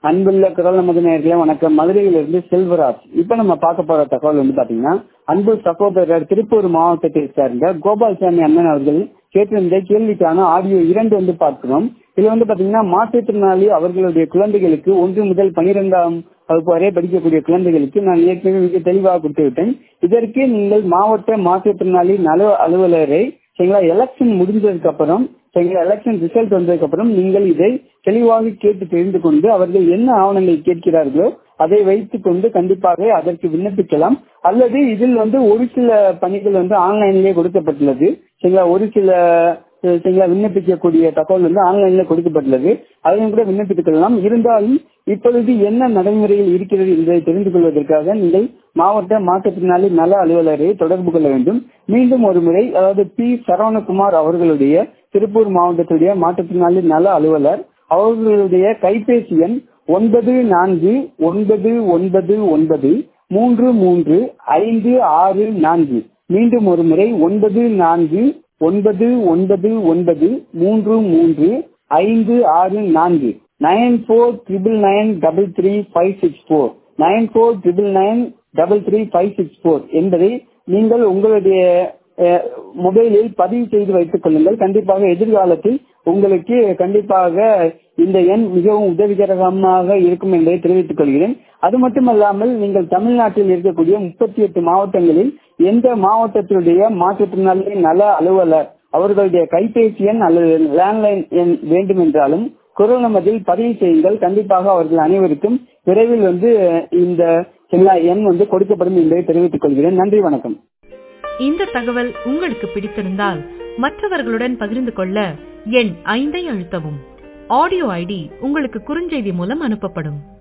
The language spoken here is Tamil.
அன்புள்ள குரல் நமது நேயர்களே வணக்கம். மதுரையிலிருந்து செல்வராஜ். இப்ப நம்ம பார்க்க போற தகவல் வந்து பாத்தீங்கன்னா, அன்பு சகோதரர் திருப்பூர் மாவட்டத்தை சேர்ந்த கோபால்சாமி அண்ணன் அவர்கள் கேட்டிருந்த கேள்விக்கான ஆடியோ 2 வந்து பார்க்கிறோம். இதுல வந்து பாத்தீங்கன்னா, மாற்றுத்திறனாளி அவர்களுடைய குழந்தைகளுக்கு 1 முதல் 12ஆம் வகுப்பு வரை படிக்கக்கூடிய குழந்தைகளுக்கு நான் ஏற்கனவே மிக தெளிவாக கொடுத்து விட்டேன். இதற்கு நீங்கள் மாவட்ட மாற்றுத்திறனாளி நல அலுவலரை சரிங்களா, எலெக்ஷன் முடிஞ்சதுக்கு அப்புறம் சரிங்களா, எலெக்ஷன் ரிசல்ட் வந்ததுக்கு அப்புறம் நீங்கள் இதை தெளிவாக கேட்டு தெரிந்து கொண்டு அவர்கள் என்ன ஆவணங்கள் கேட்கிறார்களோ அதை வைத்துக் கொண்டு கண்டிப்பாக அதற்கு விண்ணப்பிக்கலாம். அல்லது இதில் வந்து ஒரு சில பணிகள் வந்து ஆன்லைன்லேயே கொடுக்கப்பட்டுள்ளது சரிங்களா, ஒரு சில சரிங்களா விண்ணப்பிக்கக்கூடிய தகவல் வந்து ஆன்லைன்ல கொடுக்கப்பட்டுள்ளது, அதையும் கூட விண்ணப்பித்துக் கொள்ளலாம். இருந்தாலும் இப்பொழுது என்ன நடைமுறையில் இருக்கிறது என்பதை தெரிந்து கொள்வதற்காக நீங்கள் மாவட்ட மாற்றுத்திறனாளி நல அலுவலரை தொடர்பு கொள்ள வேண்டும். மீண்டும் ஒரு முறை, அதாவது பி சரவணகுமார் அவர்களுடைய திருப்பூர் மாவட்டத்துடைய மாற்றுத்திறனாளி நல அலுவலர் அவர்களுடைய கைபேசி எண் 9499333564. மீண்டும் ஒரு முறை 9499333564 9499933564 9499933564 என்பதை நீங்கள் உங்களுடைய மொபைலில் பதிவு செய்து வைத்துக் கொள்ளுங்கள். கண்டிப்பாக எதிர்காலத்தில் உங்களுக்கு கண்டிப்பாக இந்த எண் மிகவும் உதவிகரமாக இருக்கும் என்பதை தெரிவித்துக் கொள்கிறேன். அது மட்டுமல்லாமல் நீங்கள் தமிழ்நாட்டில் இருக்கக்கூடிய 38 மாவட்டங்களில் எந்த மாவட்டத்தினுடைய மாற்றுத்திறனாளி நல அலுவலர் அவர்களுடைய கைபேசி எண் அல்லது லேண்ட்லைன் எண் வேண்டும் என்றாலும் குரல் நமதில் பதிவு செய்யுங்கள். கண்டிப்பாக அவர்கள் அனைவருக்கும் விரைவில் வந்து இந்த எண் வந்து கொடுக்கப்படும் என்பதை தெரிவித்துக் கொள்கிறேன். நன்றி, வணக்கம். இந்த தகவல் உங்களுக்கு பிடித்திருந்தால் மற்றவர்களுடன் பகிர்ந்து கொள்ள எண் 5 அழுத்தவும். ஆடியோ ஐடி உங்களுக்கு குறுஞ்செய்தி மூலம் அனுப்பப்படும்.